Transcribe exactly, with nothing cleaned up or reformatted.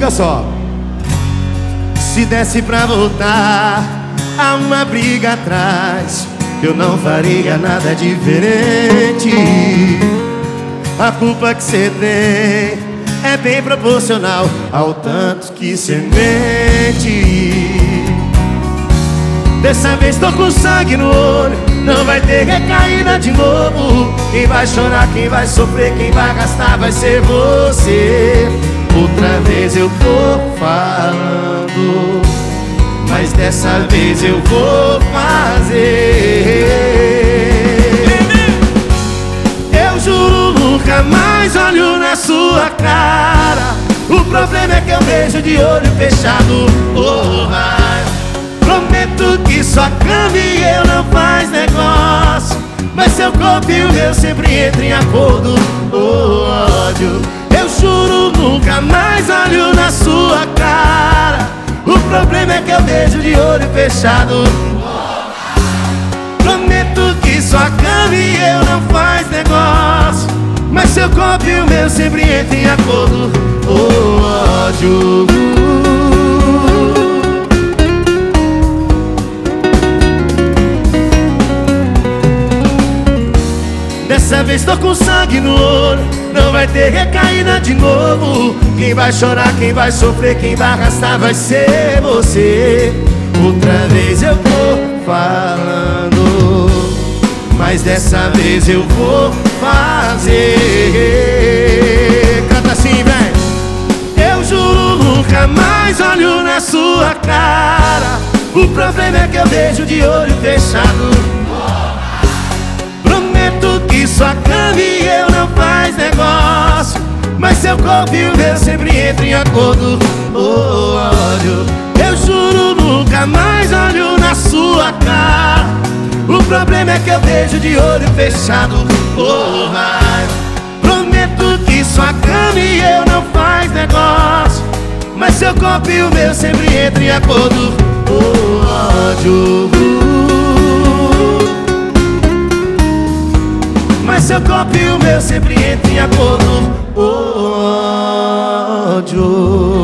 Escuta só. Se desse pra voltar a uma briga atrás, eu não faria nada diferente. A culpa que cê tem é bem proporcional ao tanto que cê mente. Dessa vez tô com sangue no olho, não vai ter recaída de novo. Quem vai chorar, quem vai sofrer, quem vai gastar vai ser você. Outra vez eu tô falando, mas dessa vez eu vou fazer. Eu juro nunca mais olho na sua cara. O problema é que eu vejo de olho fechado. Oh, prometo que sua cama e eu não faz negócio, mas seu corpo e o meu sempre entram em acordo. Oh, ódio. Eu juro nunca mais olho na sua cara. O problema é que eu vejo de olho fechado. Prometo que sua cama e eu não faz negócio, mas seu corpo e o meu sempre entram em acordo. Oh, ódio. Dessa vez tô com sangue no olho, não vai ter recaída de novo. Quem vai chorar, quem vai sofrer, quem vai arrastar vai ser você. Outra vez eu tô falando, mas dessa vez eu vou fazer. Canta assim, véi. Eu juro nunca mais olho na sua cara. O problema é que eu vejo de olho fechado. Que sua cama e eu não faz negócio, mas seu corpo e o meu sempre entram em acordo. Oh, ódio. Eu juro nunca mais olho na sua cara. O problema é que eu vejo de olho fechado. Oh, raiva. Prometo que sua cama e eu não faz negócio, mas seu corpo e o meu sempre entram em acordo. Oh, ódio. Mas seu corpo e o meu sempre entram em acordo. Oh, ódio.